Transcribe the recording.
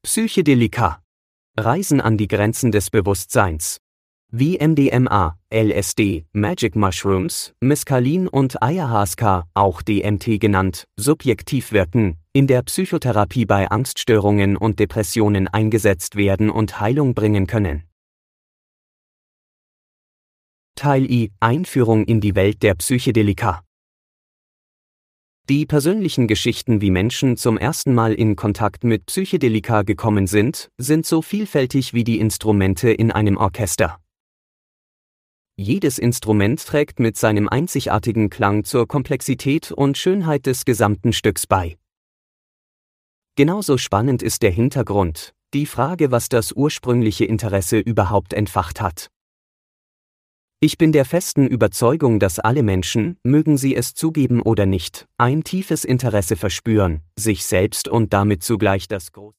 Psychedelika. Reisen an die Grenzen des Bewusstseins. Wie MDMA, LSD, Magic Mushrooms, Mescalin und Ayahuasca, auch DMT genannt, subjektiv wirken, in der Psychotherapie bei Angststörungen und Depressionen eingesetzt werden und Heilung bringen können. Teil I: Einführung in die Welt der Psychedelika. Die persönlichen Geschichten, wie Menschen zum ersten Mal in Kontakt mit Psychedelika gekommen sind so vielfältig wie die Instrumente in einem Orchester. Jedes Instrument trägt mit seinem einzigartigen Klang zur Komplexität und Schönheit des gesamten Stücks bei. Genauso spannend ist der Hintergrund, die Frage, was das ursprüngliche Interesse überhaupt entfacht hat. Ich bin der festen Überzeugung, dass alle Menschen, mögen sie es zugeben oder nicht, ein tiefes Interesse verspüren, sich selbst und damit zugleich das große